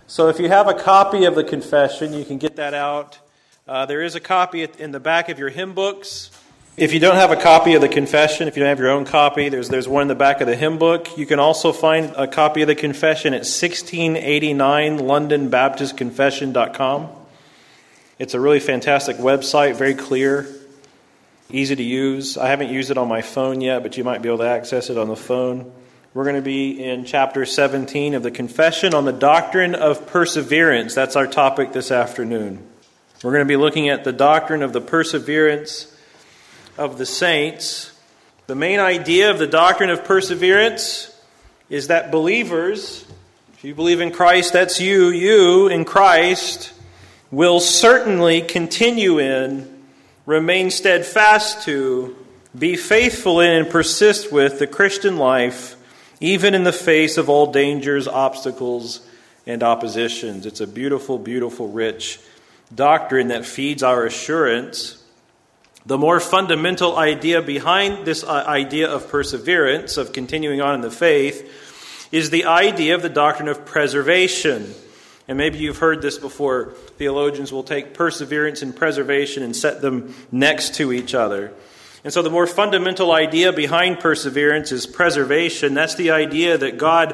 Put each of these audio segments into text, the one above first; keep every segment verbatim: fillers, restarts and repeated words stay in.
So if you have a copy of the confession, you can get that out. Uh, there is a copy in the back of your hymn books. If you don't have a copy of the confession, if you don't have your own copy, there's there's one in the back of the hymn book. You can also find a copy of the confession at sixteen eighty-nine london baptist confession dot com. It's a really fantastic website, very clear, easy to use. I haven't used it on my phone yet, but you might be able to access it on the phone. We're going to be in chapter seventeen of the Confession on the doctrine of perseverance. That's our topic this afternoon. We're going to be looking at the doctrine of the perseverance of the saints. The main idea of the doctrine of perseverance is that believers, if you believe in Christ, that's you, you in Christ, will certainly continue in, remain steadfast to, be faithful in, and persist with the Christian life, even in the face of all dangers, obstacles, and oppositions. It's a beautiful, beautiful, rich doctrine that feeds our assurance. The more fundamental idea behind this idea of perseverance, of continuing on in the faith, is the idea of the doctrine of preservation. And maybe you've heard this before. Theologians will take perseverance and preservation and set them next to each other. And so the more fundamental idea behind perseverance is preservation. That's the idea that God,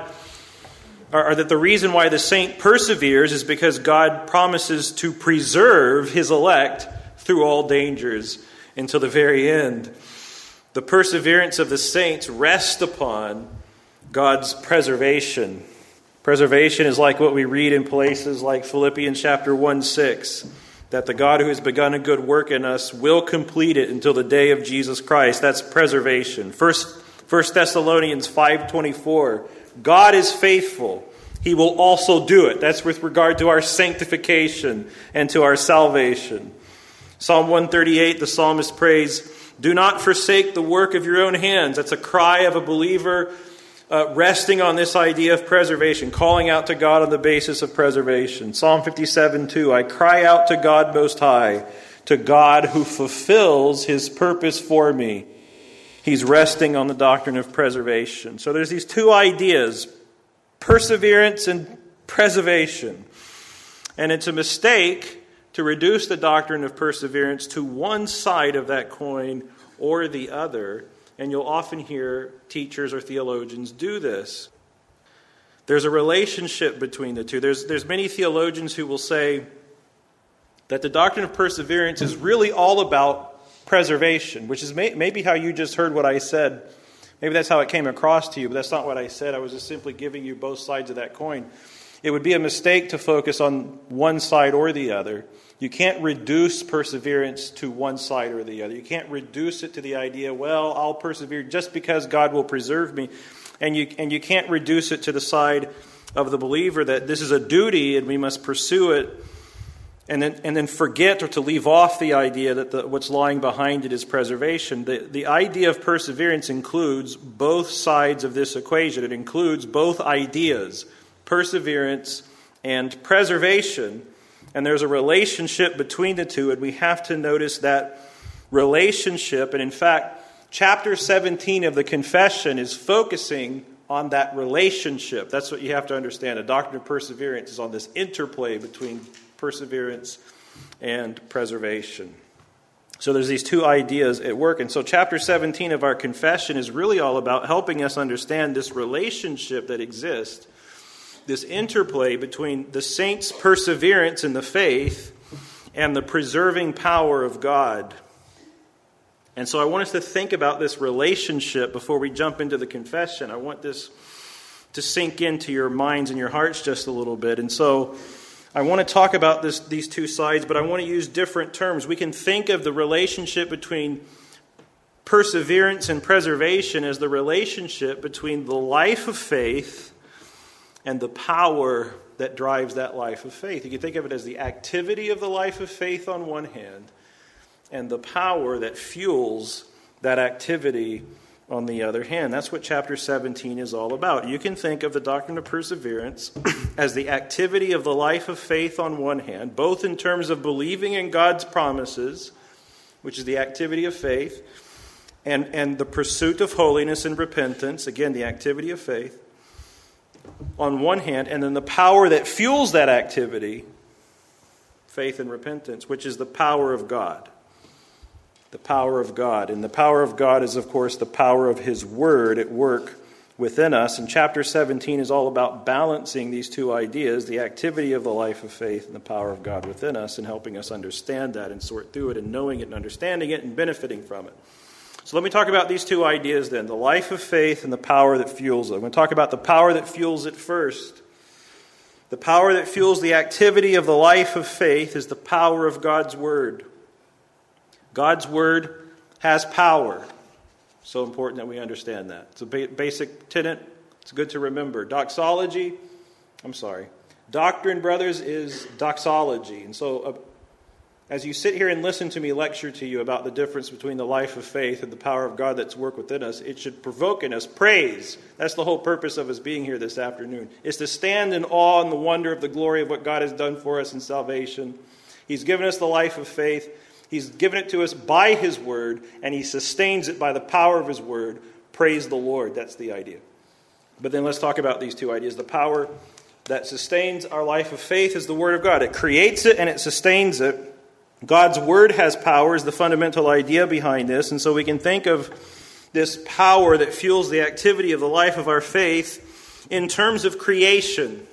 or, or that the reason why the saint perseveres is because God promises to preserve his elect through all dangers until the very end. The perseverance of the saints rests upon God's preservation. Preservation is like what we read in places like Philippians chapter one six. That the God who has begun a good work in us will complete it until the day of Jesus Christ. That's preservation. First, First Thessalonians five twenty-four. God is faithful. He will also do it. That's with regard to our sanctification and to our salvation. Psalm one thirty-eight, the psalmist prays, "Do not forsake the work of your own hands." That's a cry of a believer Uh, resting on this idea of preservation, calling out to God on the basis of preservation. Psalm fifty-seven two, "I cry out to God Most High, to God who fulfills his purpose for me." He's resting on the doctrine of preservation. So there's these two ideas, perseverance and preservation. And it's a mistake to reduce the doctrine of perseverance to one side of that coin or the other. And you'll often hear teachers or theologians do this. There's a relationship between the two. There's, there's many theologians who will say that the doctrine of perseverance is really all about preservation, which is may, maybe how you just heard what I said. Maybe that's how it came across to you, but that's not what I said. I was just simply giving you both sides of that coin. It would be a mistake to focus on one side or the other. You can't reduce perseverance to one side or the other. You can't reduce it to the idea, well, I'll persevere just because God will preserve me. And you and you can't reduce it to the side of the believer that this is a duty and we must pursue it. And then and then forget or to leave off the idea that the, what's lying behind it is preservation. The, the idea of perseverance includes both sides of this equation. It includes both ideas, perseverance and preservation. And there's a relationship between the two, and we have to notice that relationship. And in fact, chapter seventeen of the Confession is focusing on that relationship. That's what you have to understand. The doctrine of perseverance is on this interplay between perseverance and preservation. So there's these two ideas at work. And so chapter seventeen of our Confession is really all about helping us understand this relationship that exists, this interplay between the saints' perseverance in the faith and the preserving power of God. And so I want us to think about this relationship before we jump into the confession. I want this to sink into your minds and your hearts just a little bit. And so I want to talk about this, these two sides, but I want to use different terms. We can think of the relationship between perseverance and preservation as the relationship between the life of faith and the power that drives that life of faith. You can think of it as the activity of the life of faith on one hand, and the power that fuels that activity on the other hand. That's what chapter seventeen is all about. You can think of the doctrine of perseverance as the activity of the life of faith on one hand, both in terms of believing in God's promises, which is the activity of faith, and, and the pursuit of holiness and repentance, again, the activity of faith. on one hand, and then the power that fuels that activity, faith and repentance, which is the power of God. The power of God. And the power of God is, of course, the power of His Word at work within us. And chapter seventeen is all about balancing these two ideas, the activity of the life of faith and the power of God within us, and helping us understand that and sort through it and knowing it and understanding it and benefiting from it. So let me talk about these two ideas then, the life of faith and the power that fuels it. I'm going to talk about the power that fuels it first. The power that fuels the activity of the life of faith is the power of God's Word. God's Word has power. So important that we understand that. It's a ba- basic tenet. It's good to remember. Doxology, I'm sorry. Doctrine, brothers, is doxology. And so uh, as you sit here and listen to me lecture to you about the difference between the life of faith and the power of God that's worked within us, it should provoke in us praise. That's the whole purpose of us being here this afternoon, is to stand in awe and the wonder of the glory of what God has done for us in salvation. He's given us the life of faith. He's given it to us by His Word, and He sustains it by the power of His Word. Praise the Lord. That's the idea. But then let's talk about these two ideas. The power that sustains our life of faith is the Word of God. It creates it and it sustains it. God's Word has power is the fundamental idea behind this. And so we can think of this power that fuels the activity of the life of our faith in terms of creation.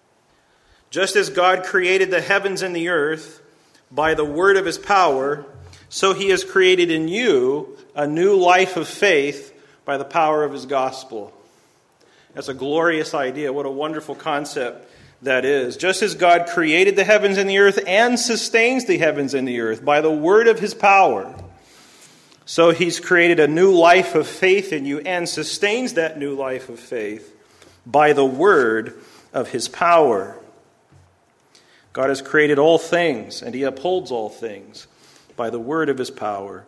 Just as God created the heavens and the earth by the word of His power, so He has created in you a new life of faith by the power of His gospel. That's a glorious idea. What a wonderful concept that is. Just as God created the heavens and the earth and sustains the heavens and the earth by the word of His power, so He's created a new life of faith in you and sustains that new life of faith by the word of His power. God has created all things, and He upholds all things by the word of His power.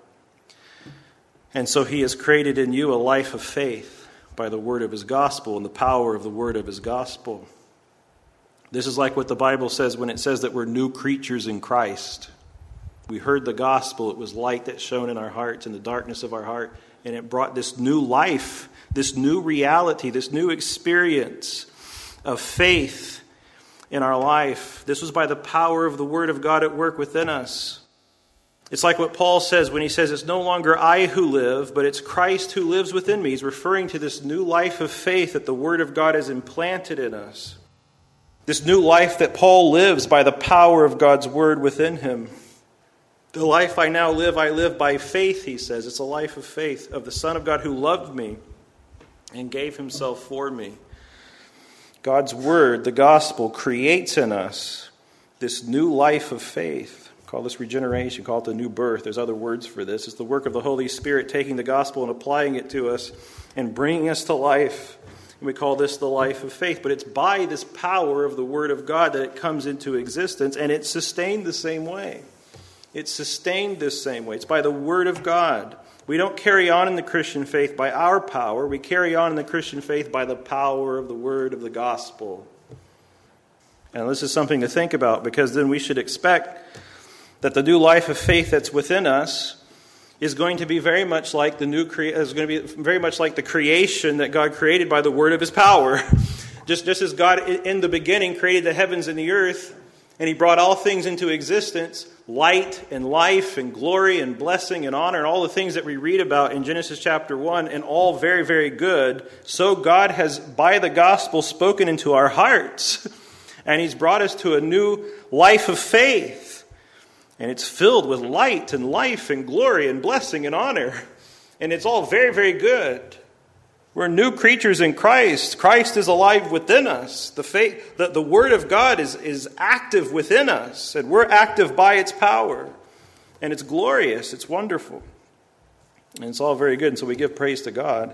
And so He has created in you a life of faith by the word of His gospel and the power of the word of His gospel. This is like what the Bible says when it says that we're new creatures in Christ. We heard the gospel. It was light that shone in our hearts, in the darkness of our heart, and it brought this new life, this new reality, this new experience of faith in our life. This was by the power of the Word of God at work within us. It's like what Paul says when he says, it's no longer I who live, but it's Christ who lives within me. He's referring to this new life of faith that the Word of God has implanted in us. This new life that Paul lives by the power of God's Word within him. The life I now live, I live by faith, he says. It's a life of faith of the Son of God who loved me and gave Himself for me. God's Word, the gospel, creates in us this new life of faith. Call this regeneration, call it the new birth. There's other words for this. It's the work of the Holy Spirit taking the gospel and applying it to us and bringing us to life. And we call this the life of faith. But it's by this power of the Word of God that it comes into existence, and it's sustained the same way. It's sustained this same way. It's by the Word of God. We don't carry on in the Christian faith by our power. We carry on in the Christian faith by the power of the word of the gospel. And this is something to think about, because then we should expect that the new life of faith that's within us is going to be very much like the new cre- is going to be very much like the creation that God created by the word of His power. just just as God in the beginning created the heavens and the earth, and He brought all things into existence, light and life and glory and blessing and honor and all the things that we read about in Genesis chapter one, and all very, very good. So God has, by the gospel, spoken into our hearts, and He's brought us to a new life of faith. And it's filled with light and life and glory and blessing and honor. And it's all very, very good. We're new creatures in Christ. Christ is alive within us. The faith, the, the Word of God is, is active within us. And we're active by its power. And it's glorious. It's wonderful. And it's all very good. And so we give praise to God.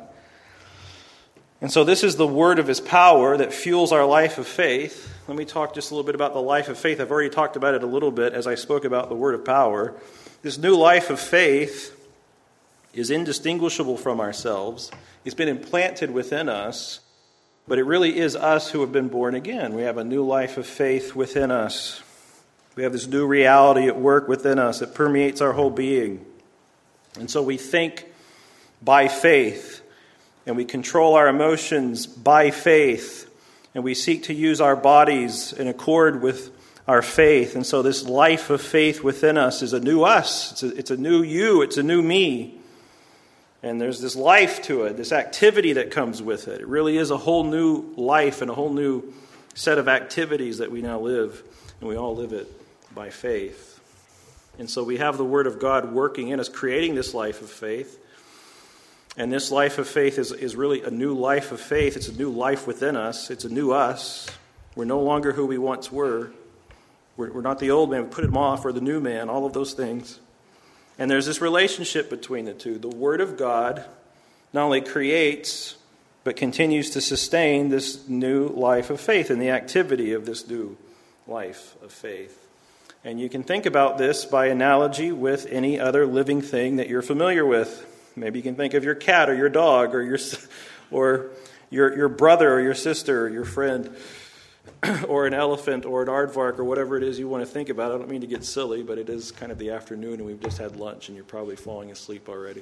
And so this is the word of His power that fuels our life of faith. Let me talk just a little bit about the life of faith. I've already talked about it a little bit as I spoke about the word of power. This new life of faith is indistinguishable from ourselves. It's been implanted within us, but it really is us who have been born again. We have a new life of faith within us. We have this new reality at work within us. It permeates our whole being. And so we think by faith, and we control our emotions by faith, and we seek to use our bodies in accord with our faith. And so this life of faith within us is a new us. It's a, it's a new you. It's a new me. And there's this life to it, this activity that comes with it. It really is a whole new life and a whole new set of activities that we now live. And we all live it by faith. And so we have the Word of God working in us, creating this life of faith. And this life of faith is, is really a new life of faith. It's a new life within us. It's a new us. We're no longer who we once were. We're, we're not the old man. We put him off, or the new man, all of those things. And there's this relationship between the two. The Word of God not only creates, but continues to sustain this new life of faith and the activity of this new life of faith. And you can think about this by analogy with any other living thing that you're familiar with. Maybe you can think of your cat or your dog or your or your your brother or your sister or your friend or an elephant or an aardvark or whatever it is you want to think about. I don't mean to get silly, but it is kind of the afternoon and we've just had lunch and you're probably falling asleep already.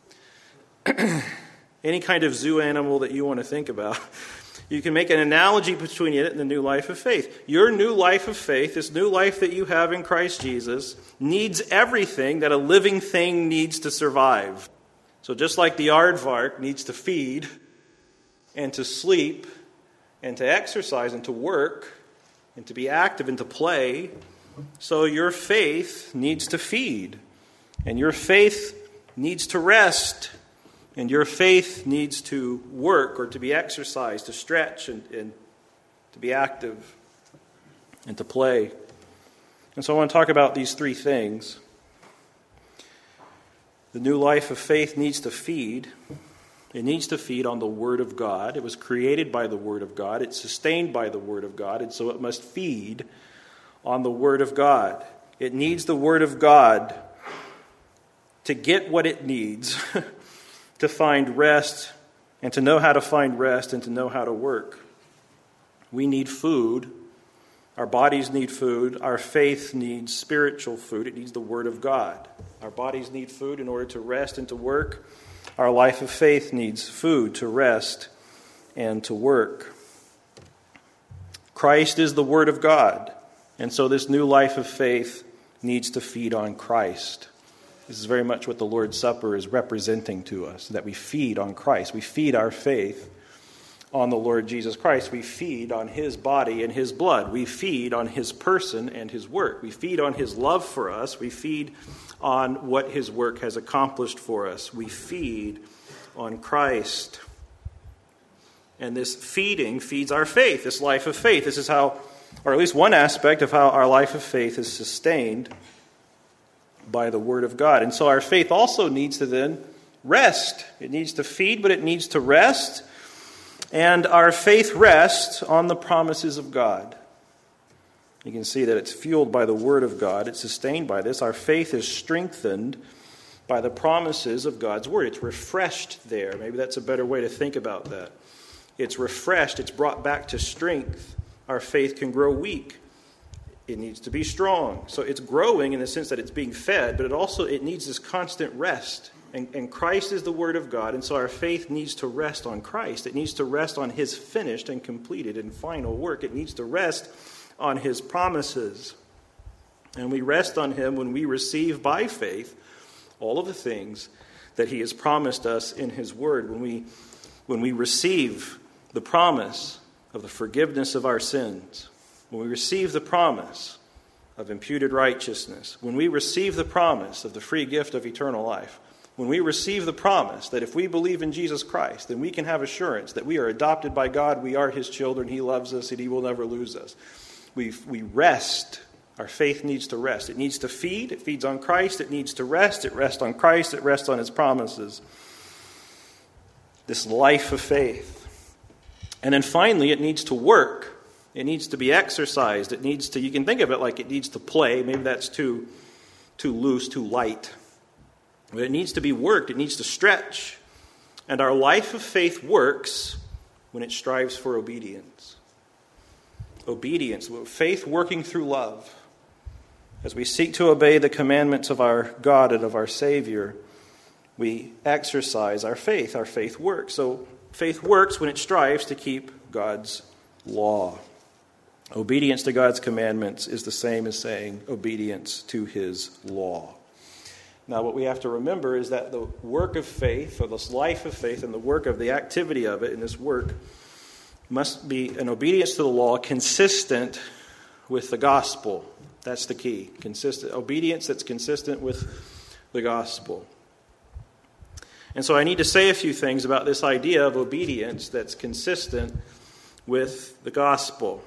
Any kind of zoo animal that you want to think about. You can make an analogy between it and the new life of faith. Your new life of faith, this new life that you have in Christ Jesus, needs everything that a living thing needs to survive. So just like the aardvark needs to feed and to sleep and to exercise and to work and to be active and to play, so your faith needs to feed and your faith needs to rest and your faith needs to work or to be exercised, to stretch and, and to be active and to play. And so I want to talk about these three things. The new life of faith needs to feed. It needs to feed on the Word of God. It was created by the Word of God. It's sustained by the Word of God. And so it must feed on the Word of God. It needs the Word of God to get what it needs to find rest and to know how to find rest and to know how to work. We need food. Our bodies need food. Our faith needs spiritual food. It needs the Word of God. Our bodies need food in order to rest and to work. Our life of faith needs food to rest and to work. Christ is the Word of God. And so this new life of faith needs to feed on Christ. This is very much what the Lord's Supper is representing to us, that we feed on Christ. We feed our faith on the Lord Jesus Christ. We feed on His body and His blood. We feed on His person and His work. We feed on His love for us. We feed on what His work has accomplished for us. We feed on Christ. And this feeding feeds our faith, this life of faith. This is how, or at least one aspect of how our life of faith is sustained by the Word of God. And so our faith also needs to then rest. It needs to feed, but it needs to rest. And our faith rests on the promises of God. You can see that it's fueled by the Word of God. It's sustained by this. Our faith is strengthened by the promises of God's Word. It's refreshed there. Maybe that's a better way to think about that. It's refreshed. It's brought back to strength. Our faith can grow weak. It needs to be strong. So it's growing in the sense that it's being fed, but it also it needs this constant rest. And, and Christ is the Word of God, and so our faith needs to rest on Christ. It needs to rest on His finished and completed and final work. It needs to rest on His promises. And we rest on Him when we receive by faith all of the things that He has promised us in His Word. When we, when we receive the promise of the forgiveness of our sins, when we receive the promise of imputed righteousness, when we receive the promise of the free gift of eternal life, when we receive the promise that if we believe in Jesus Christ, then we can have assurance that we are adopted by God, we are His children, He loves us, and He will never lose us. We we rest. Our faith needs to rest. It needs to feed. It feeds on Christ. It needs to rest. It rests on Christ. It rests on His promises. This life of faith. And then finally, it needs to work. It needs to be exercised. It needs to, you can think of it like it needs to play. Maybe that's too, too loose, too light. But it needs to be worked. It needs to stretch. And our life of faith works when it strives for obedience. Obedience, faith working through love. As we seek to obey the commandments of our God and of our Savior, we exercise our faith. Our faith works. So faith works when it strives to keep God's law. Obedience to God's commandments is the same as saying obedience to his law. Now, what we have to remember is that the work of faith, or this life of faith, and the work of the activity of it in this work must be an obedience to the law consistent with the gospel. That's the key. Consistent obedience that's consistent with the gospel. And so I need to say a few things about this idea of obedience that's consistent with the gospel.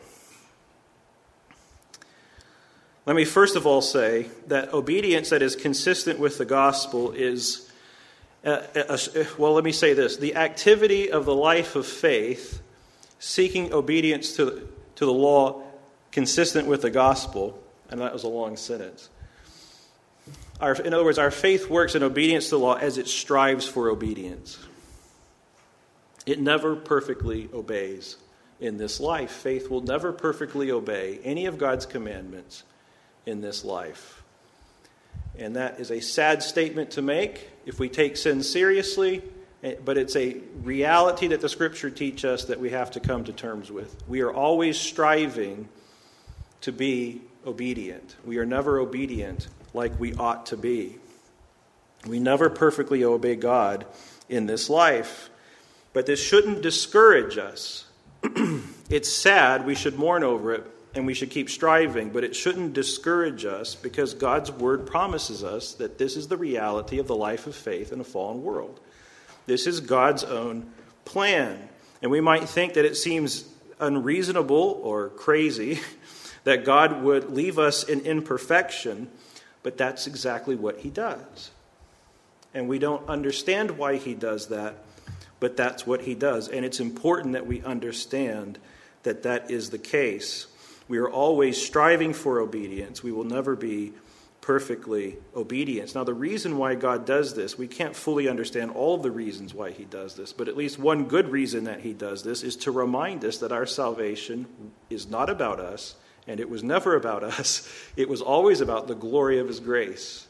Let me first of all say that obedience that is consistent with the gospel is, uh, uh, well, let me say this. The activity of the life of faith, seeking obedience to, to the law consistent with the gospel, and that was a long sentence. Our, in other words, our faith works in obedience to the law as it strives for obedience. It never perfectly obeys in this life. Faith will never perfectly obey any of God's commandments in this life. And that is a sad statement to make if we take sin seriously, but it's a reality that the Scripture teaches us that we have to come to terms with. We are always striving to be obedient. We are never obedient like we ought to be. We never perfectly obey God in this life. But this shouldn't discourage us. It's sad, we should mourn over it, and we should keep striving, but it shouldn't discourage us because God's Word promises us that this is the reality of the life of faith in a fallen world. This is God's own plan. And we might think that it seems unreasonable or crazy that God would leave us in imperfection, but that's exactly what he does. And we don't understand why he does that, but that's what he does. And it's important that we understand that that is the case. We are always striving for obedience. We will never be perfectly obedient. Now, the reason why God does this, we can't fully understand all of the reasons why he does this, but at least one good reason that he does this is to remind us that our salvation is not about us, and it was never about us. It was always about the glory of his grace.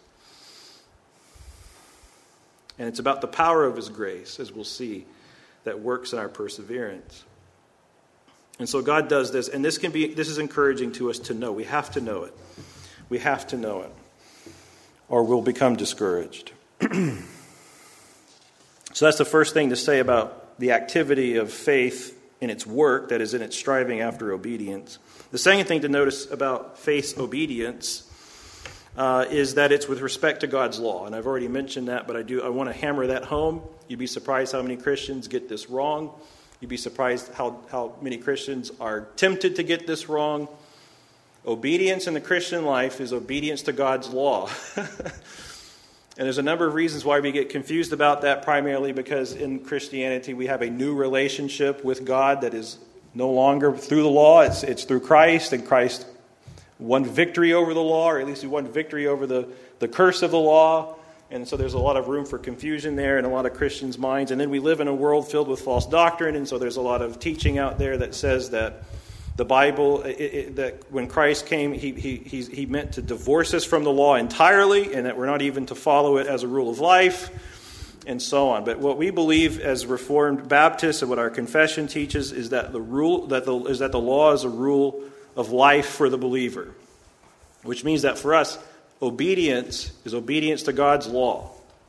And it's about the power of his grace, as we'll see, that works in our perseverance. And so God does this, and this can be this is encouraging to us to know. We have to know it. We have to know it, or we'll become discouraged. So that's the first thing to say about the activity of faith in its work, that is, in its striving after obedience. The second thing to notice about faith's obedience uh, is that it's with respect to God's law. And I've already mentioned that, but I do I want to hammer that home. You'd be surprised how many Christians get this wrong. You'd be surprised how, how many Christians are tempted to get this wrong. Obedience in the Christian life is obedience to God's law. And there's a number of reasons why we get confused about that, primarily because in Christianity we have a new relationship with God that is no longer through the law. It's, it's through Christ, and Christ won victory over the law, or at least he won victory over the, the curse of the law. And so there's a lot of room for confusion there in a lot of Christians' minds. And then we live in a world filled with false doctrine, and so there's a lot of teaching out there that says that the Bible, it, it, that when Christ came, he, he, he, he meant to divorce us from the law entirely, and that we're not even to follow it as a rule of life, and so on. But what we believe as Reformed Baptists, and what our confession teaches, is that the rule that the is that the law is a rule of life for the believer, which means that for us, obedience is obedience to God's law.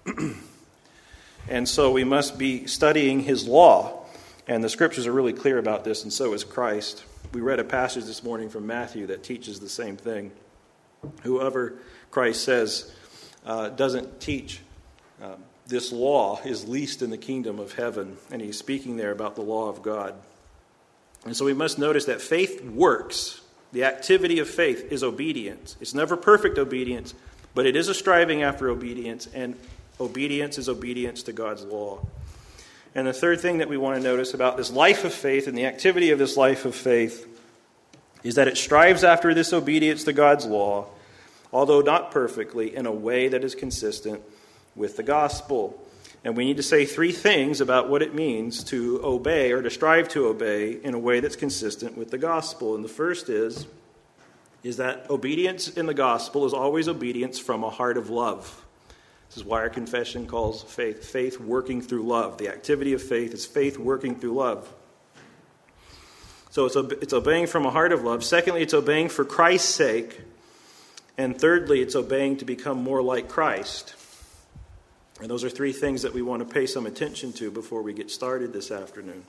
And so we must be studying his law. And the scriptures are really clear about this, and so is Christ. We read a passage this morning from Matthew that teaches the same thing. Whoever, Christ says, uh, doesn't teach uh, this law is least in the kingdom of heaven. And he's speaking there about the law of God. And so we must notice that faith works. The activity of faith is obedience. It's never perfect obedience, but it is a striving after obedience, and obedience is obedience to God's law. And the third thing that we want to notice about this life of faith and the activity of this life of faith is that it strives after this obedience to God's law, although not perfectly, in a way that is consistent with the gospel. And we need to say three things about what it means to obey, or to strive to obey, in a way that's consistent with the gospel. And the first is, is that obedience in the gospel is always obedience from a heart of love. This is why our confession calls faith, faith working through love. The activity of faith is faith working through love. So it's, it's obeying from a heart of love. Secondly, it's obeying for Christ's sake. And thirdly, it's obeying to become more like Christ. And those are three things that we want to pay some attention to before we get started this afternoon.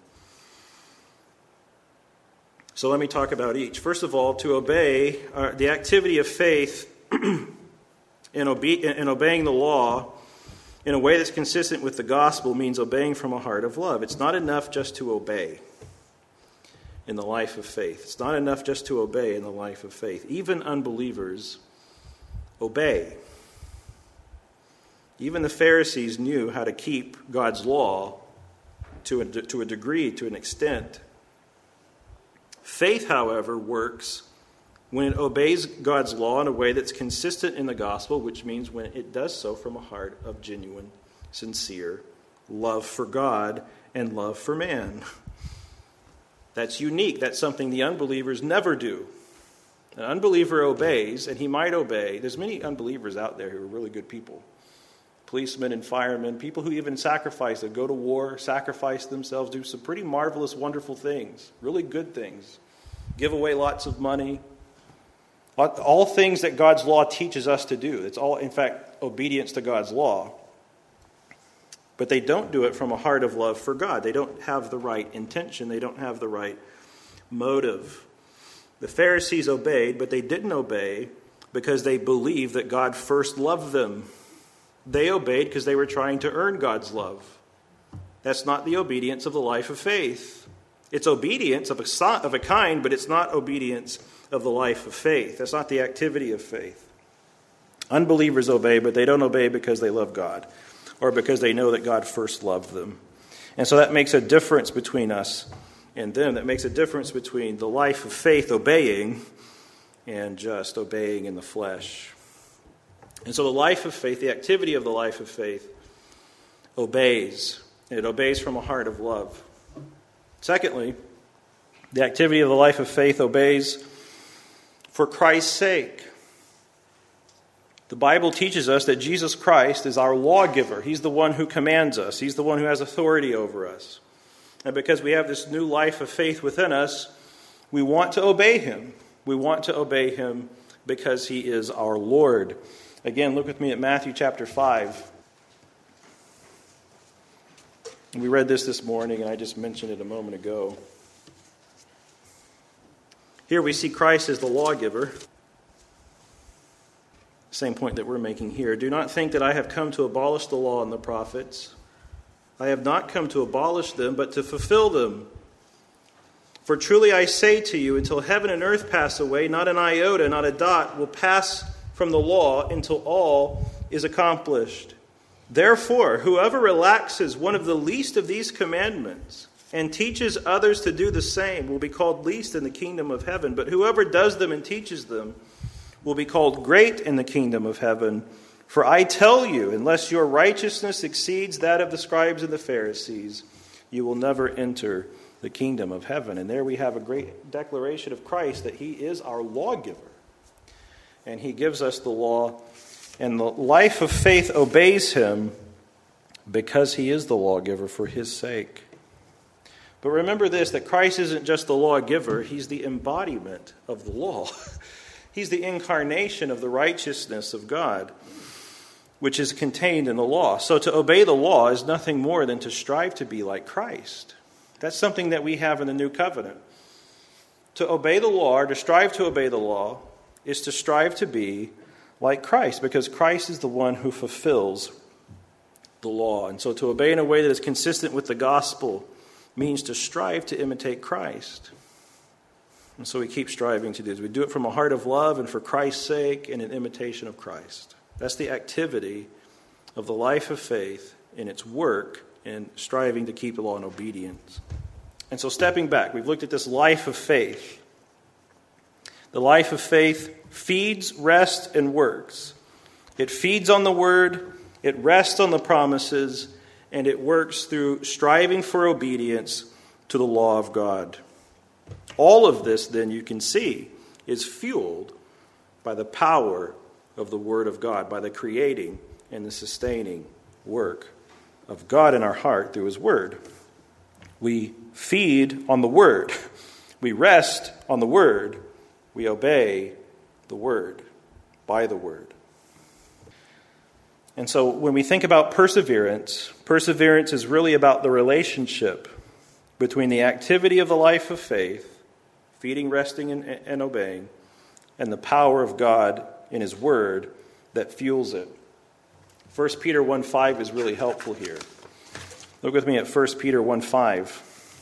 So let me talk about each. First of all, to obey, uh, the activity of faith in, obe- in obeying the law in a way that's consistent with the gospel means obeying from a heart of love. It's not enough just to obey in the life of faith. It's not enough just to obey in the life of faith. Even unbelievers obey. Even the Pharisees knew how to keep God's law to a, to a degree, to an extent. Faith, however, works when it obeys God's law in a way that's consistent in the gospel, which means when it does so from a heart of genuine, sincere love for God and love for man. That's unique. That's something the unbelievers never do. An unbeliever obeys, and he might obey. There's many unbelievers out there who are really good people. Policemen and firemen, people who even sacrifice, that go to war, sacrifice themselves, do some pretty marvelous, wonderful things, really good things, give away lots of money, all things that God's law teaches us to do. It's all, in fact, obedience to God's law. But they don't do it from a heart of love for God. They don't have the right intention. They don't have the right motive. The Pharisees obeyed, but they didn't obey because they believed that God first loved them. They obeyed because they were trying to earn God's love. That's not the obedience of the life of faith. It's obedience of a, of a kind, but it's not obedience of the life of faith. That's not the activity of faith. Unbelievers obey, but they don't obey because they love God or because they know that God first loved them. And so that makes a difference between us and them. That makes a difference between the life of faith, obeying, and just obeying in the flesh. And so the life of faith, the activity of the life of faith, obeys. And it obeys from a heart of love. Secondly, the activity of the life of faith obeys for Christ's sake. The Bible teaches us that Jesus Christ is our lawgiver. He's the one who commands us. He's the one who has authority over us. And because we have this new life of faith within us, we want to obey him. We want to obey him because he is our Lord. Again, look with me at Matthew chapter five. We read this this morning, and I just mentioned it a moment ago. Here we see Christ as the lawgiver. Same point that we're making here. Do not think that I have come to abolish the law and the prophets. I have not come to abolish them, but to fulfill them. For truly I say to you, until heaven and earth pass away, not an iota, not a dot will pass from the law until all is accomplished. Therefore, whoever relaxes one of the least of these commandments and teaches others to do the same will be called least in the kingdom of heaven. But whoever does them and teaches them will be called great in the kingdom of heaven. For I tell you, unless your righteousness exceeds that of the scribes and the Pharisees, you will never enter the kingdom of heaven. And there we have a great declaration of Christ that he is our lawgiver. And he gives us the law, and the life of faith obeys him because he is the lawgiver for his sake. But remember this, that Christ isn't just the lawgiver, he's the embodiment of the law. He's the incarnation of the righteousness of God, which is contained in the law. So to obey the law is nothing more than to strive to be like Christ. That's something that we have in the new covenant. To obey the law, or to strive to obey the law, is to strive to be like Christ, because Christ is the one who fulfills the law. And so to obey in a way that is consistent with the gospel means to strive to imitate Christ. And so we keep striving to do this. We do it from a heart of love and for Christ's sake and in imitation of Christ. That's the activity of the life of faith in its work in striving to keep the law in obedience. And so stepping back, we've looked at this life of faith. The life of faith feeds, rests, and works. It feeds on the word, it rests on the promises, and it works through striving for obedience to the law of God. All of this, then, you can see, is fueled by the power of the Word of God, by the creating and the sustaining work of God in our heart through His Word. We feed on the Word. We rest on the Word. We obey the Word, by the Word. And so when we think about perseverance, perseverance is really about the relationship between the activity of the life of faith, feeding, resting, and, and obeying, and the power of God in His Word that fuels it. First Peter one five is really helpful here. Look with me at First Peter one five.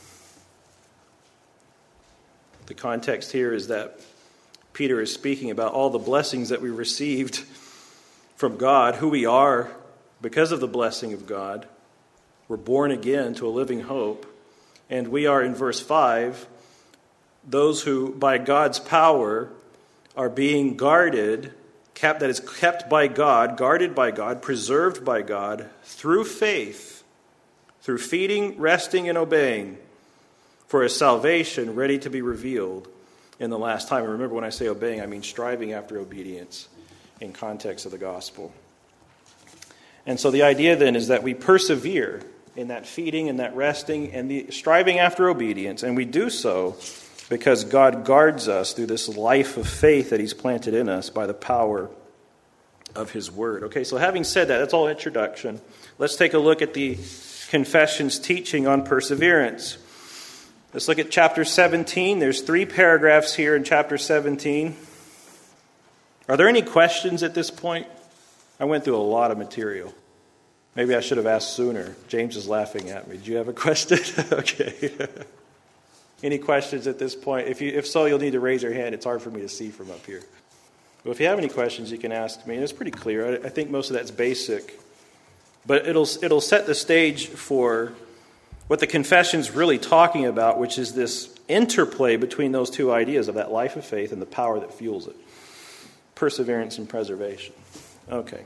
The context here is that Peter is speaking about all the blessings that we received from God, who we are because of the blessing of God. We're born again to a living hope. And we are, in verse five, those who, by God's power, are being guarded, kept, that is kept by God, guarded by God, preserved by God, through faith, through feeding, resting, and obeying, for a salvation ready to be revealed in the last time. And remember, when I say obeying, I mean striving after obedience in context of the gospel. And so the idea then is that we persevere in that feeding and that resting and the striving after obedience, and we do so because God guards us through this life of faith that He's planted in us by the power of His Word. Okay, so having said that, that's all introduction. Let's take a look at the confession's teaching on perseverance. Let's look at chapter seventeen. There's three paragraphs here in chapter seventeen. Are there any questions at this point? I went through a lot of material. Maybe I should have asked sooner. James is laughing at me. Do you have a question? Okay. Any questions at this point? If you, if so, you'll need to raise your hand. It's hard for me to see from up here. Well, if you have any questions, you can ask me. It's pretty clear. I, I think most of that's basic. But it'll it'll set the stage for what the confession's really talking about, which is this interplay between those two ideas of that life of faith and the power that fuels it. Perseverance and preservation. Okay.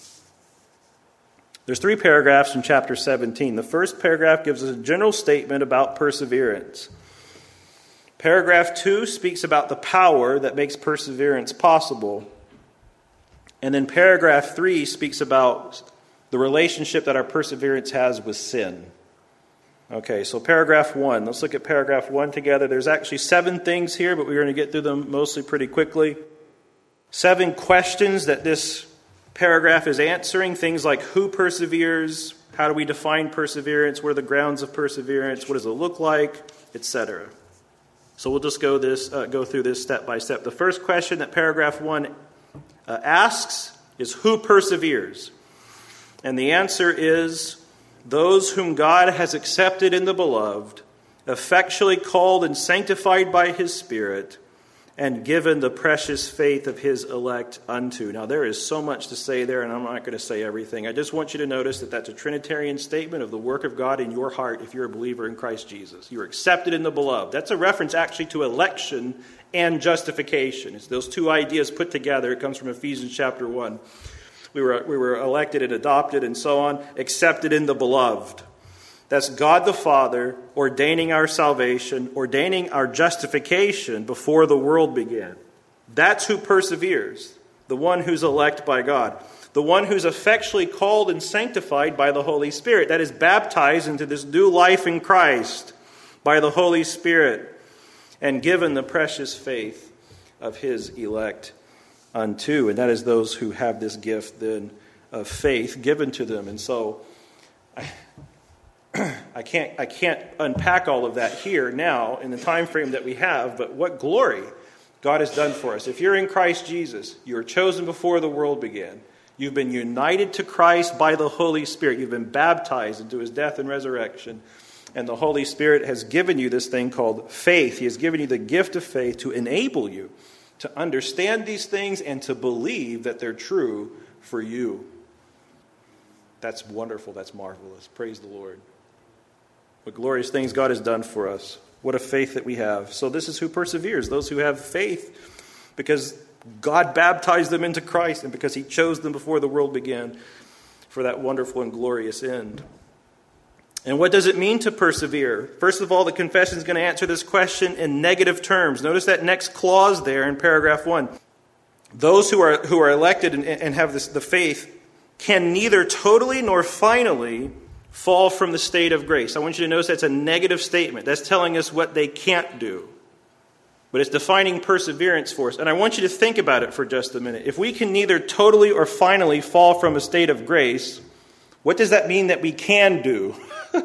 There's three paragraphs in chapter seventeen. The first paragraph gives us a general statement about perseverance. Paragraph two speaks about the power that makes perseverance possible. And then paragraph three speaks about the relationship that our perseverance has with sin. Okay, so paragraph one. Let's look at paragraph one together. There's actually seven things here, but we're going to get through them mostly pretty quickly. Seven questions that this paragraph is answering. Things like who perseveres, how do we define perseverance, what are the grounds of perseverance, what does it look like, et cetera. So we'll just go this uh, go through this step by step. The first question that paragraph one uh, asks is who perseveres? And the answer is those whom God has accepted in the beloved, effectually called and sanctified by His Spirit, and given the precious faith of His elect unto. Now, there is so much to say there, and I'm not going to say everything. I just want you to notice that that's a Trinitarian statement of the work of God in your heart if you're a believer in Christ Jesus. You're accepted in the beloved. That's a reference actually to election and justification. It's those two ideas put together. It comes from Ephesians chapter one. We were, we were elected and adopted and so on, accepted in the beloved. That's God the Father ordaining our salvation, ordaining our justification before the world began. That's who perseveres, the one who's elect by God, the one who's effectually called and sanctified by the Holy Spirit, that is baptized into this new life in Christ by the Holy Spirit and given the precious faith of His elect unto. And that is those who have this gift then of faith given to them. And so I I can't I can't unpack all of that here now in the time frame that we have, but what glory God has done for us. If you're in Christ Jesus, you were chosen before the world began. You've been united to Christ by the Holy Spirit. You've been baptized into His death and resurrection. And the Holy Spirit has given you this thing called faith. He has given you the gift of faith to enable you to understand these things and to believe that they're true for you. That's wonderful. That's marvelous. Praise the Lord. What glorious things God has done for us. What a faith that we have. So this is who perseveres. Those who have faith because God baptized them into Christ and because He chose them before the world began for that wonderful and glorious end. And what does it mean to persevere? First of all, the confession is going to answer this question in negative terms. Notice that next clause there in paragraph one. Those who are who are elected and, and have this, the faith can neither totally nor finally fall from the state of grace. I want you to notice that's a negative statement. That's telling us what they can't do. But it's defining perseverance for us. And I want you to think about it for just a minute. If we can neither totally or finally fall from a state of grace, what does that mean that we can do? Well,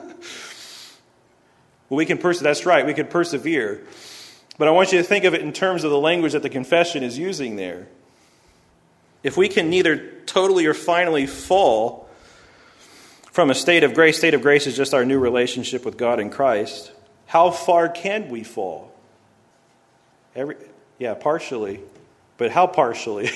we can perse- that's right, we can persevere. But I want you to think of it in terms of the language that the confession is using there. If we can neither totally or finally fall from a state of grace, state of grace is just our new relationship with God in Christ, how far can we fall? Every, yeah, partially. But how partially?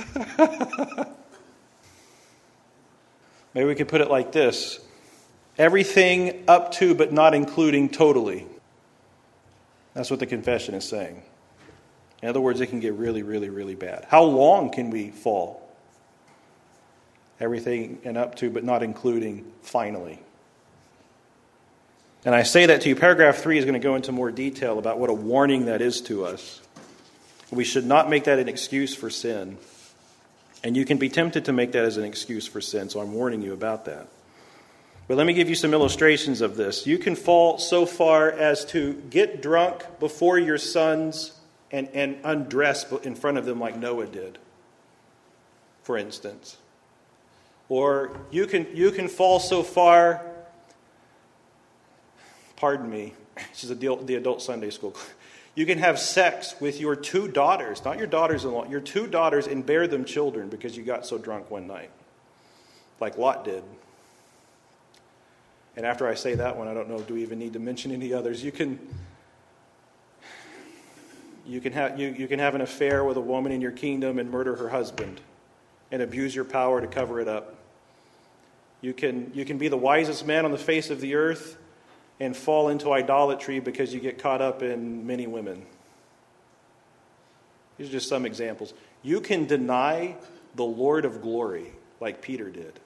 Maybe we could put it like this. Everything up to but not including totally. That's what the confession is saying. In other words, it can get really, really, really bad. How long can we fall? Everything and up to but not including finally. And I say that to you. Paragraph three is going to go into more detail about what a warning that is to us. We should not make that an excuse for sin. And you can be tempted to make that as an excuse for sin, so I'm warning you about that. But let me give you some illustrations of this. You can fall so far as to get drunk before your sons and, and undress in front of them like Noah did, for instance. Or you can you can fall so far, pardon me, this is the, the adult Sunday school. You can have sex with your two daughters, not your daughters-in-law, your two daughters, and bear them children because you got so drunk one night, like Lot did. And after I say that one, I don't know, do we even need to mention any others? You can you can have you, you can have an affair with a woman in your kingdom and murder her husband and abuse your power to cover it up. You can you can be the wisest man on the face of the earth and fall into idolatry because you get caught up in many women. These are just some examples. You can deny the Lord of glory like Peter did.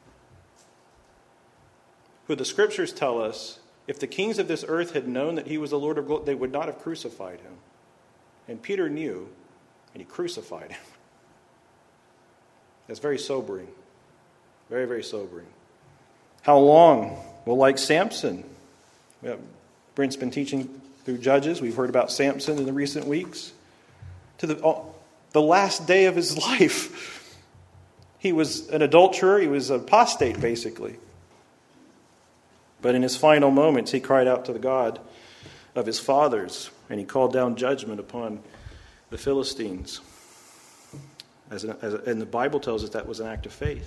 Who the scriptures tell us, if the kings of this earth had known that he was the Lord of glory, they would not have crucified him. And Peter knew, and he crucified him. That's very sobering. Very, very sobering. How long? Well, like Samson. Yeah, Brent's been teaching through Judges. We've heard about Samson in the recent weeks. To the, oh, the last day of his life. He was an adulterer. He was an apostate, basically. But in his final moments, he cried out to the God of his fathers, and he called down judgment upon the Philistines. As an, as a, and the Bible tells us that was an act of faith.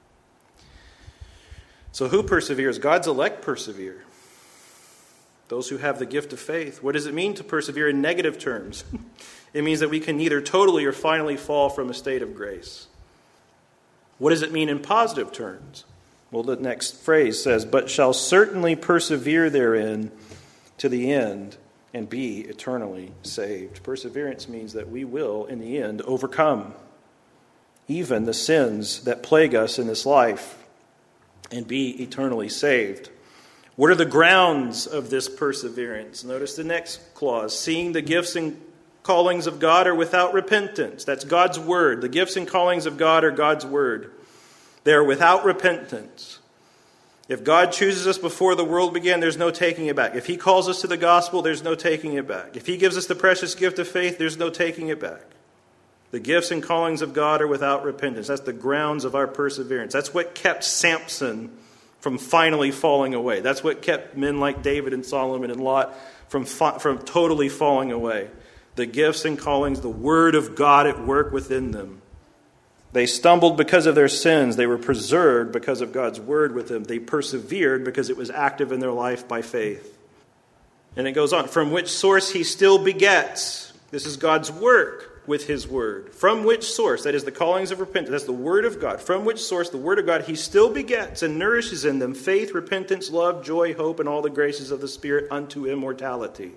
So who perseveres? God's elect persevere. Those who have the gift of faith. What does it mean to persevere in negative terms? It means that we can neither totally or finally fall from a state of grace. What does it mean in positive terms? Well, the next phrase says, but shall certainly persevere therein to the end and be eternally saved. Perseverance means that we will, in the end, overcome even the sins that plague us in this life and be eternally saved. What are the grounds of this perseverance? Notice the next clause. Seeing the gifts and callings of God are without repentance. That's God's word. The gifts and callings of God are God's word. They are without repentance. If God chooses us before the world began, there's no taking it back. If he calls us to the gospel, there's no taking it back. If he gives us the precious gift of faith, there's no taking it back. The gifts and callings of God are without repentance. That's the grounds of our perseverance. That's what kept Samson from finally falling away. That's what kept men like David and Solomon and Lot from, from totally falling away. The gifts and callings, the word of God at work within them. They stumbled because of their sins. They were preserved because of God's word with them. They persevered because it was active in their life by faith. And it goes on, from which source he still begets. This is God's work with his word. From which source, that is the callings of repentance, that's the word of God. From which source, the word of God, he still begets and nourishes in them faith, repentance, love, joy, hope, and all the graces of the Spirit unto immortality.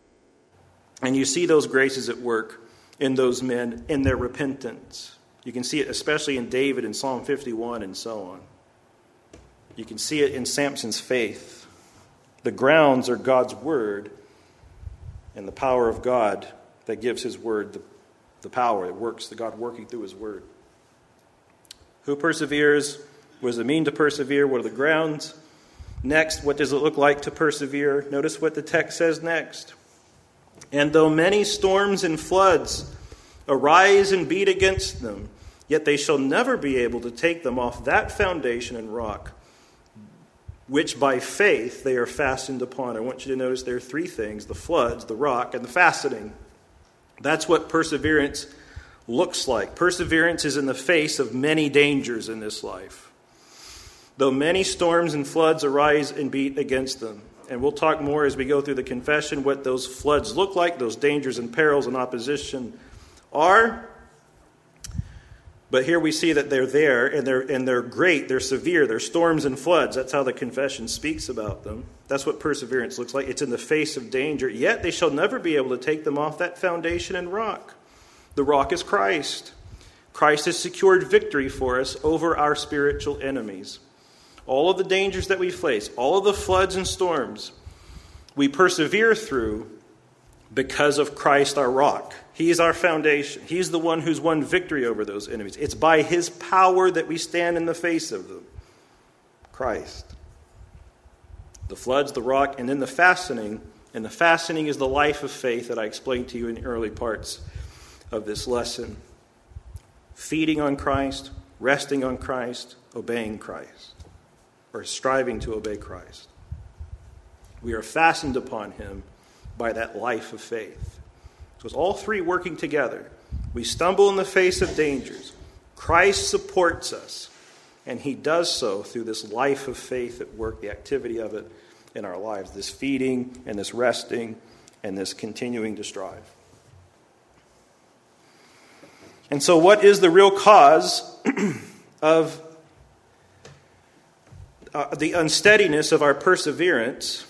And you see those graces at work in those men in their repentance. You can see it especially in David in Psalm fifty-one and so on. You can see it in Samson's faith. The grounds are God's word and the power of God that gives his word the, the power. It works, the God working through his word. Who perseveres? What does it mean to persevere? What are the grounds? Next, what does it look like to persevere? Notice what the text says next. And though many storms and floods arise and beat against them, yet they shall never be able to take them off that foundation and rock, which by faith they are fastened upon. I want you to notice there are three things: the floods, the rock, and the fastening. That's what perseverance looks like. Perseverance is in the face of many dangers in this life. Though many storms and floods arise and beat against them. And we'll talk more as we go through the confession what those floods look like, those dangers and perils and opposition are. But here we see that they're there, and they're and they're great, they're severe, they're storms and floods. That's how the confession speaks about them. That's what perseverance looks like. It's in the face of danger, yet they shall never be able to take them off that foundation and rock. The rock is Christ. Christ has secured victory for us over our spiritual enemies. All of the dangers that we face, all of the floods and storms, we persevere through because of Christ our rock. He is our foundation. He's the one who's won victory over those enemies. It's by his power that we stand in the face of them. Christ. The floods, the rock, and then the fastening. And the fastening is the life of faith that I explained to you in the early parts of this lesson. Feeding on Christ, resting on Christ, obeying Christ, or striving to obey Christ. We are fastened upon him by that life of faith. So it's all three working together. We stumble in the face of dangers. Christ supports us, and he does so through this life of faith at work, the activity of it in our lives, this feeding and this resting and this continuing to strive. And so what is the real cause of uh, the unsteadiness of our perseverance?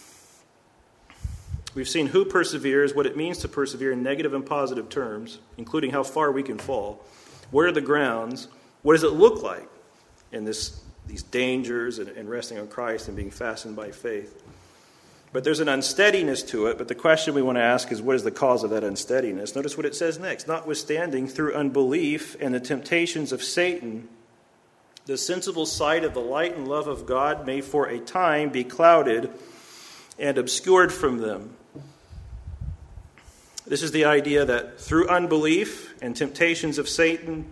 We've seen who perseveres, what it means to persevere in negative and positive terms, including how far we can fall. What are the grounds? What does it look like in this these dangers and, and resting on Christ and being fastened by faith? But there's an unsteadiness to it, but the question we want to ask is, what is the cause of that unsteadiness? Notice what it says next. Notwithstanding, through unbelief and the temptations of Satan, the sensible sight of the light and love of God may for a time be clouded and obscured from them. This is the idea that through unbelief and temptations of Satan,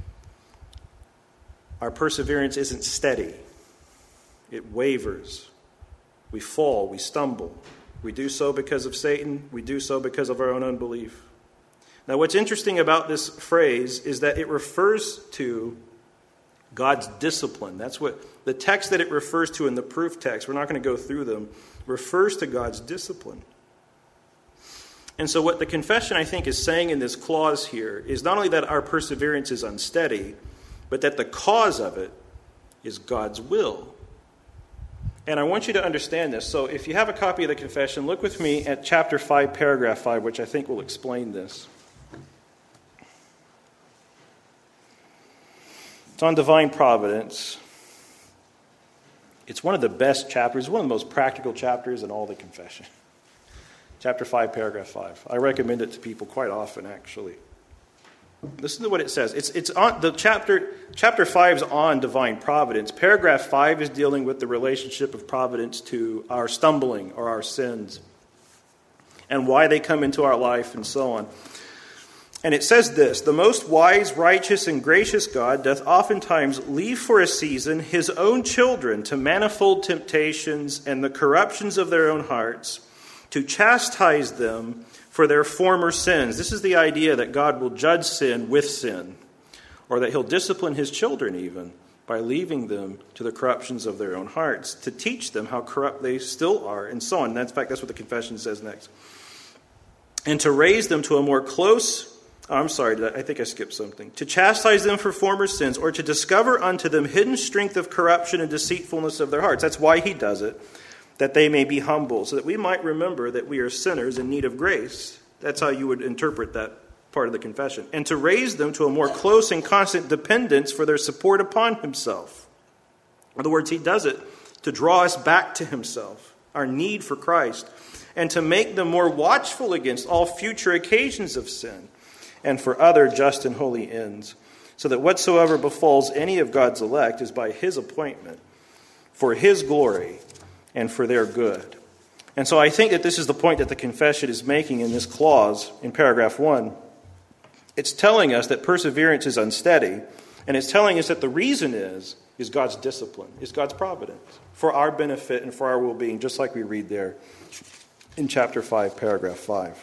our perseverance isn't steady. It wavers. We fall, we stumble. We do so because of Satan. We do so because of our own unbelief. Now, what's interesting about this phrase is that it refers to God's discipline. That's what the text that it refers to in the proof text, we're not going to go through them, refers to God's discipline. And so what the confession, I think, is saying in this clause here is not only that our perseverance is unsteady, but that the cause of it is God's will. And I want you to understand this. So if you have a copy of the confession, look with me at chapter five, paragraph five, which I think will explain this. It's on divine providence. It's one of the best chapters, one of the most practical chapters in all the confession. Chapter five, paragraph five. I recommend it to people quite often, actually. Listen to what it says. It's it's on the chapter chapter five is on divine providence. Paragraph five is dealing with the relationship of providence to our stumbling or our sins and why they come into our life and so on. And it says this: the most wise, righteous, and gracious God doth oftentimes leave for a season his own children to manifold temptations and the corruptions of their own hearts, to chastise them for their former sins. This is the idea that God will judge sin with sin, or that he'll discipline his children even by leaving them to the corruptions of their own hearts, to teach them how corrupt they still are, and so on. And that's, in fact, that's what the confession says next. And to raise them to a more close, oh, I'm sorry, I think I skipped something. To chastise them for former sins, or to discover unto them hidden strength of corruption and deceitfulness of their hearts. That's why he does it. That they may be humble, so that we might remember that we are sinners in need of grace. That's how you would interpret that part of the confession. And to raise them to a more close and constant dependence for their support upon himself. In other words, he does it to draw us back to himself, our need for Christ, and to make them more watchful against all future occasions of sin and for other just and holy ends, so that whatsoever befalls any of God's elect is by his appointment, for his glory, and for their good. And so I think that this is the point that the confession is making in this clause in paragraph one. It's telling us that perseverance is unsteady, and it's telling us that the reason is, is God's discipline, is God's providence, for our benefit and for our well-being, just like we read there in chapter five, paragraph five.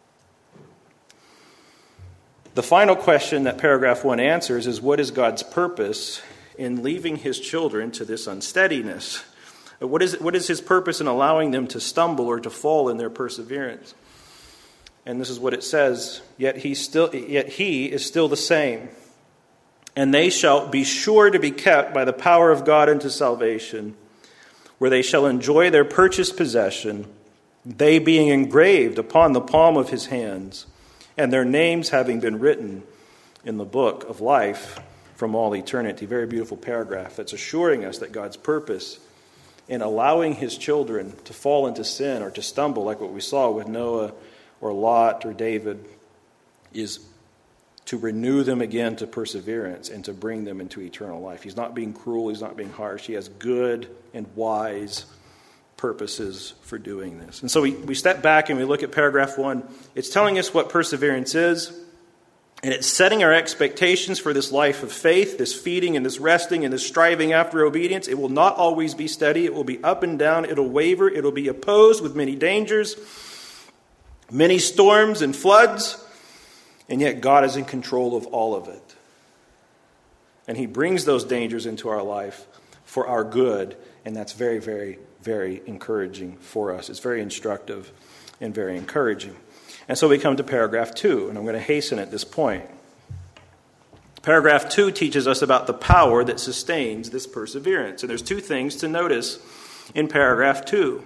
The final question that paragraph one answers is, what is God's purpose in leaving his children to this unsteadiness? What is, what is his purpose in allowing them to stumble or to fall in their perseverance? And this is what it says, yet he, still, yet he is still the same, and they shall be sure to be kept by the power of God unto salvation, where they shall enjoy their purchased possession, they being engraved upon the palm of his hands, and their names having been written in the book of life from all eternity. Very beautiful paragraph that's assuring us that God's purpose in allowing his children to fall into sin or to stumble, like what we saw with Noah or Lot or David, is to renew them again to perseverance and to bring them into eternal life. He's not being cruel. He's not being harsh. He has good and wise purposes for doing this. And so we, we step back and we look at paragraph one. It's telling us what perseverance is, and it's setting our expectations for this life of faith, this feeding and this resting and this striving after obedience. It will not always be steady. It will be up and down. It'll waver. It'll be opposed with many dangers, many storms and floods, and yet God is in control of all of it. And he brings those dangers into our life for our good, and that's very, very, very encouraging for us. It's very instructive and very encouraging. And so we come to paragraph two, and I'm going to hasten at this point. Paragraph two teaches us about the power that sustains this perseverance. And there's two things to notice in paragraph two.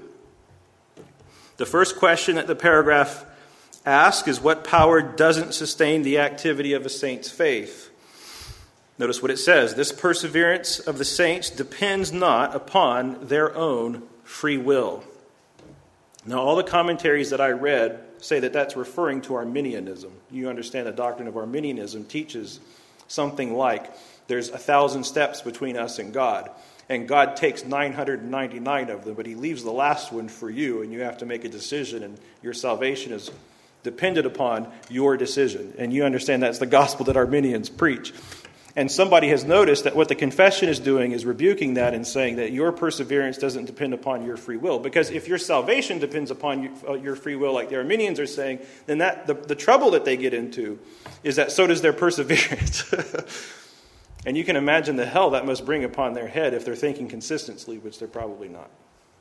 The first question that the paragraph asks is, what power doesn't sustain the activity of a saint's faith? Notice what it says. This perseverance of the saints depends not upon their own free will. Now, all the commentaries that I read say that that's referring to Arminianism. You understand the doctrine of Arminianism teaches something like there's a thousand steps between us and God, and God takes nine hundred ninety-nine of them, but he leaves the last one for you, and you have to make a decision, and your salvation is dependent upon your decision. And you understand that's the gospel that Arminians preach. And somebody has noticed that what the confession is doing is rebuking that and saying that your perseverance doesn't depend upon your free will. Because if your salvation depends upon you, uh, your free will, like the Arminians are saying, then that the, the trouble that they get into is that so does their perseverance. And you can imagine the hell that must bring upon their head if they're thinking consistently, which they're probably not.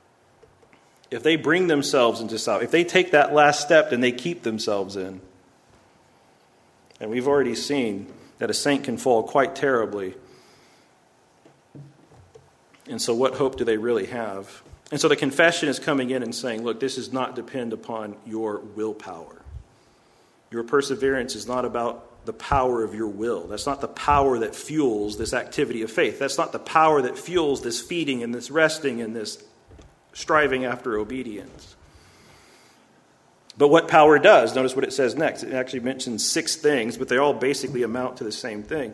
If they bring themselves into salvation, if they take that last step and they keep themselves in. And we've already seen that a saint can fall quite terribly. And so what hope do they really have? And so the confession is coming in and saying, look, this does not depend upon your willpower. Your perseverance is not about the power of your will. That's not the power that fuels this activity of faith. That's not the power that fuels this feeding and this resting and this striving after obedience. But what power does, notice what it says next. It actually mentions six things, but they all basically amount to the same thing.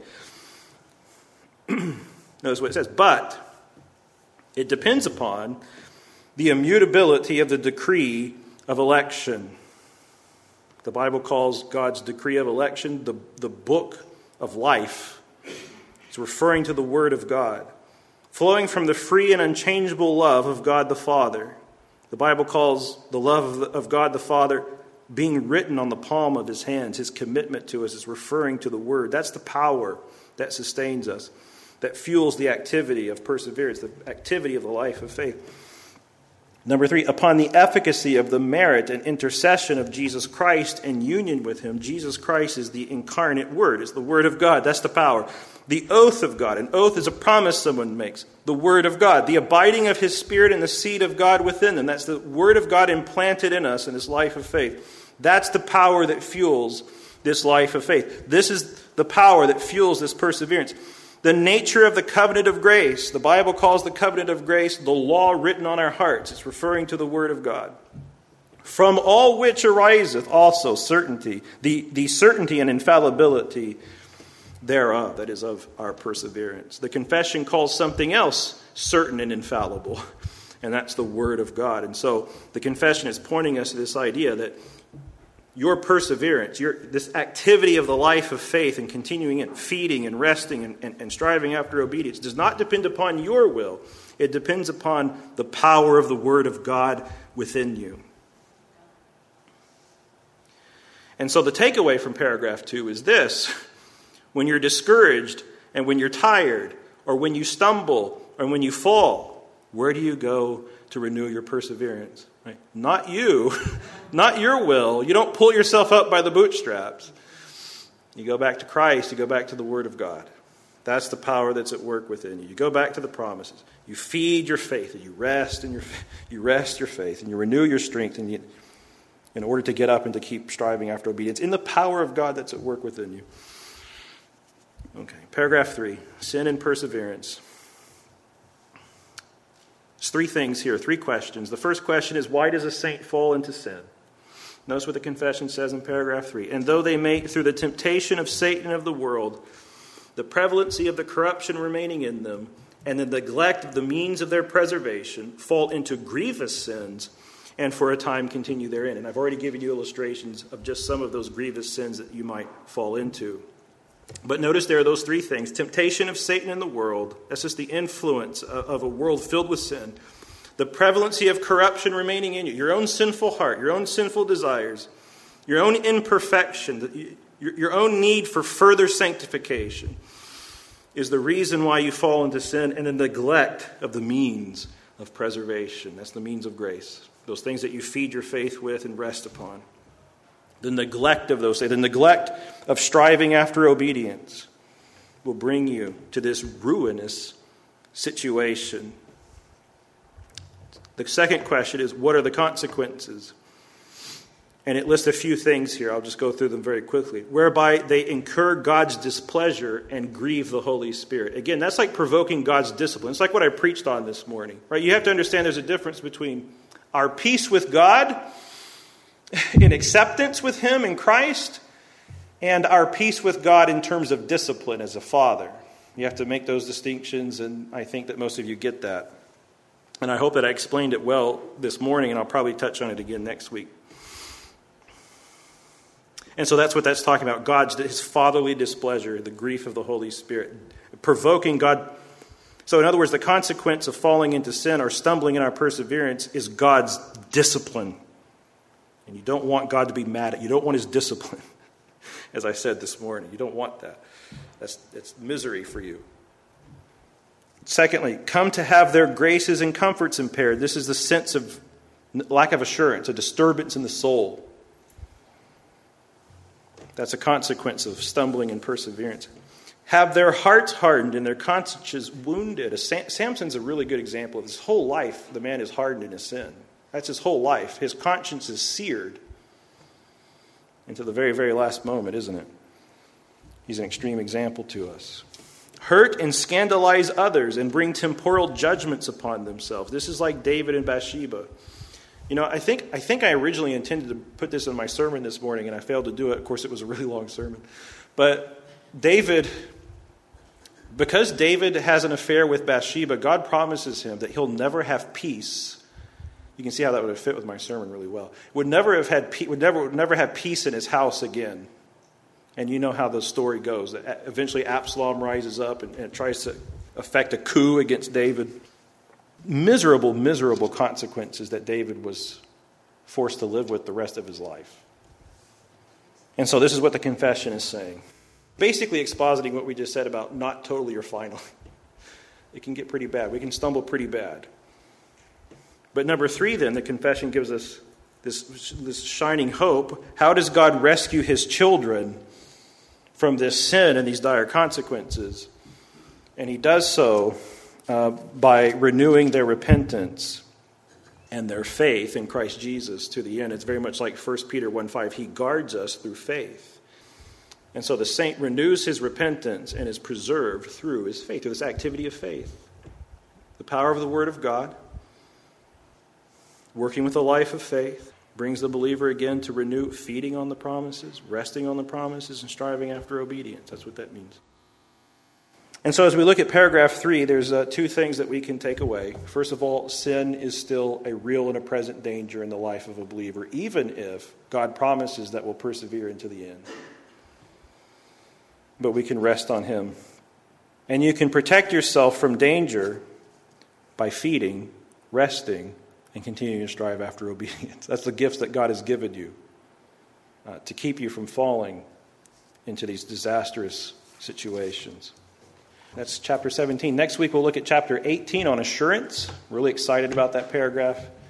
Notice what it says. But it depends upon the immutability of the decree of election. The Bible calls God's decree of election the, the book of life. It's referring to the Word of God, flowing from the free and unchangeable love of God the Father. The Bible calls the love of God the Father being written on the palm of his hands. His commitment to us is referring to the Word. That's the power that sustains us, that fuels the activity of perseverance, the activity of the life of faith. Number three, upon the efficacy of the merit and intercession of Jesus Christ and union with him. Jesus Christ is the incarnate Word. It's the Word of God. That's the power. The oath of God. An oath is a promise someone makes. The Word of God. The abiding of his Spirit and the seed of God within them. That's the Word of God implanted in us in this life of faith. That's the power that fuels this life of faith. This is the power that fuels this perseverance. The nature of the covenant of grace. The Bible calls the covenant of grace the law written on our hearts. It's referring to the Word of God. From all which ariseth also certainty. The, the certainty and infallibility thereof, that is, of our perseverance. The confession calls something else certain and infallible. and that's the Word of God. And so the confession is pointing us to this idea that your perseverance, your this activity of the life of faith and continuing it, feeding and resting and, and, and striving after obedience does not depend upon your will. It depends upon the power of the Word of God within you. And so the takeaway from paragraph two is this. When you're discouraged and when you're tired or when you stumble or when you fall, where do you go to renew your perseverance? Right? Not you, not your will. You don't pull yourself up by the bootstraps. You go back to Christ. You go back to the Word of God. That's the power that's at work within you. You go back to the promises. You feed your faith, and you rest in your you rest your faith, and you renew your strength, and you, in order to get up and to keep striving after obedience in the power of God that's at work within you. Okay, paragraph three: sin and perseverance. There's three things here, three questions. The first question is, why does a saint fall into sin? Notice what the confession says in paragraph three. And though they may, through the temptation of Satan and of the world, the prevalency of the corruption remaining in them, and the neglect of the means of their preservation, fall into grievous sins, and for a time continue therein. And I've already given you illustrations of just some of those grievous sins that you might fall into. But notice there are those three things. Temptation of Satan in the world. That's just the influence of a world filled with sin. The prevalency of corruption remaining in you. Your own sinful heart, your own sinful desires, your own imperfection, your own need for further sanctification is the reason why you fall into sin, and the neglect of the means of preservation. That's the means of grace. Those things that you feed your faith with and rest upon. The neglect of those things, the neglect of striving after obedience will bring you to this ruinous situation. The second question is, what are the consequences? And it lists a few things here. I'll just go through them very quickly. Whereby they incur God's displeasure and grieve the Holy Spirit. Again, that's like provoking God's discipline. It's like what I preached on this morning. Right? You have to understand there's a difference between our peace with God in acceptance with Him in Christ, and our peace with God in terms of discipline as a father. You have to make those distinctions, and I think that most of you get that. And I hope that I explained it well this morning, and I'll probably touch on it again next week. And so that's what that's talking about. God's, His fatherly displeasure, the grief of the Holy Spirit, provoking God. So in other words, the consequence of falling into sin or stumbling in our perseverance is God's discipline. And you don't want God to be mad at you. You don't want His discipline, as I said this morning. You don't want that. That's, that's misery for you. Secondly, come to have their graces and comforts impaired. This is the sense of lack of assurance, a disturbance in the soul. That's a consequence of stumbling and perseverance. Have their hearts hardened and their consciences wounded. Samson's a really good example of his whole life. The man is hardened in his sin. That's his whole life. His conscience is seared into the very, very last moment, isn't it? He's an extreme example to us. Hurt and scandalize others and bring temporal judgments upon themselves. This is like David and Bathsheba. You know, I think I think I originally intended to put this in my sermon this morning, and I failed to do it. Of course, it was a really long sermon. But David, because David has an affair with Bathsheba, God promises him that he'll never have peace. You can see how that would have fit with my sermon really well. Would never have had pe- would never would never have peace in his house again. And you know how the story goes. Eventually, Absalom rises up and, and tries to effect a coup against David. Miserable, miserable consequences that David was forced to live with the rest of his life. And so this is what the confession is saying. Basically expositing what we just said about not totally or finally. It can get pretty bad. We can stumble pretty bad. But number three, then, the confession gives us this, this shining hope. How does God rescue His children from this sin and these dire consequences? And He does so uh, by renewing their repentance and their faith in Christ Jesus to the end. It's very much like First Peter one five. He guards us through faith. And so the saint renews his repentance and is preserved through his faith, through this activity of faith. The power of the Word of God, working with a life of faith, brings the believer again to renew, feeding on the promises, resting on the promises, and striving after obedience. That's what that means. And so as we look at paragraph three, there's uh, two things that we can take away. First of all, sin is still a real and a present danger in the life of a believer, even if God promises that we'll persevere into the end. But we can rest on Him. And you can protect yourself from danger by feeding, resting, and continuing to strive after obedience. That's the gifts that God has given you uh, to keep you from falling into these disastrous situations. That's chapter seventeen. Next week we'll look at chapter eighteen on assurance. Really excited about that paragraph.